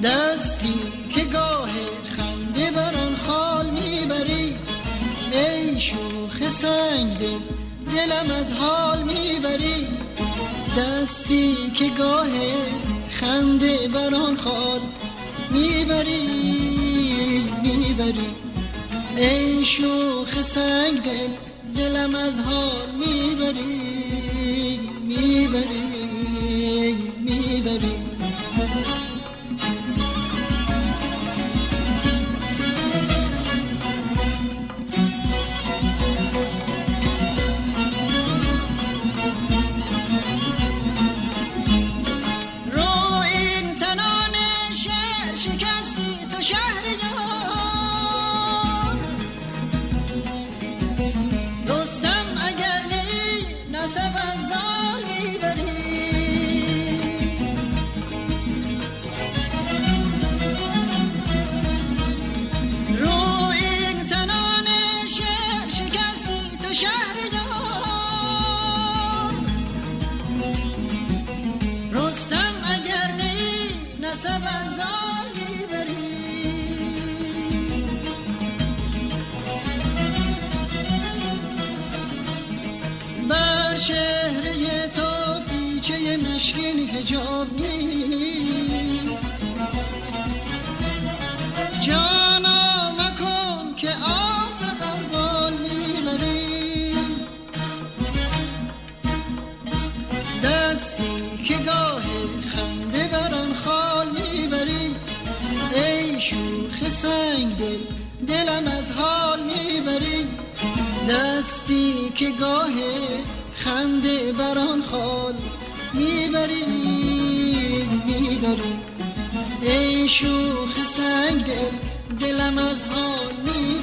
دستی که گاه خنده بر آن خال میبری، ای شوخ سنگ دل دلم از حال میبری. دستی که گاه خنده بر آن خال میبری، ای شوخ سنگ دل دلم از حال میبری. چهره تو پیچه مشکین حجاب نیست، جانا مکن که آب به قربال میبری. دستی که گاه خنده بر آن خال میبری، ای شوخ سنگ دل دلم از حال میبری. دستی که گاه خنده بر آن خال میبری، ای شوخ سنگ دل دلم از حال میبری.